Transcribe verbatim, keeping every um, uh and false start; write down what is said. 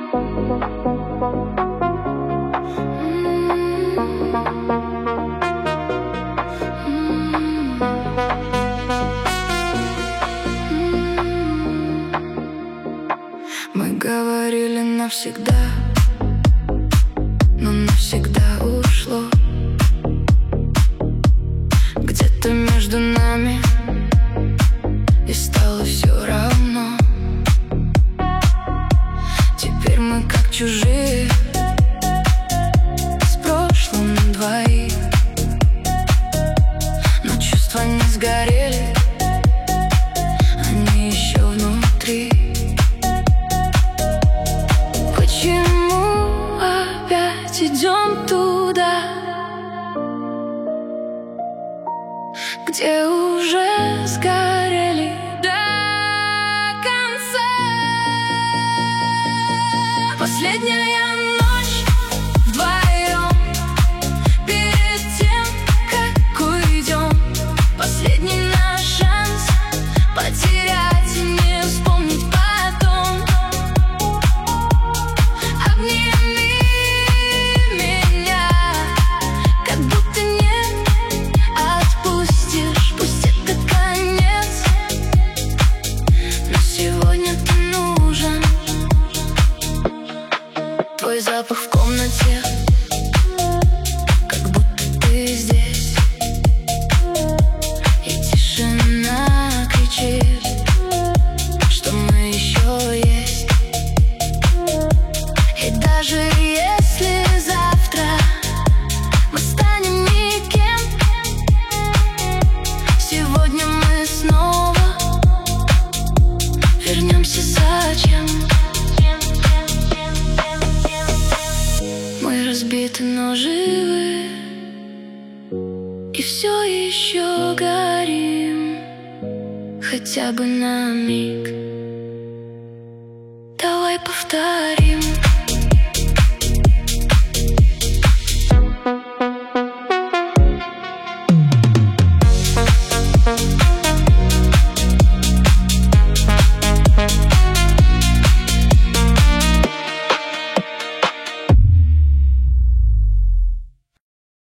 Мы говорили навсегда, но навсегда ушло. Где-то между нами и стало все равно. Теперь мы как чужие, с прошлым на двоих. Но чувства не сгорели, они еще внутри. Почему опять идем туда, где уже сгорели до конца? Последняя ночь вдвоем перед тем, как уйдем. Последний наш шанс потерять и не вспомнить потом. Обними меня, как будто не отпустишь. Пусть это конец, но сегодня ты нужен. Твой запах в комнате, как будто ты здесь. И тишина кричит, что мы еще есть. И даже если завтра мы станем никем, сегодня мы снова вернемся зачем. Мы разбиты, но живы, и все еще горим. Хотя бы на миг давай повторим.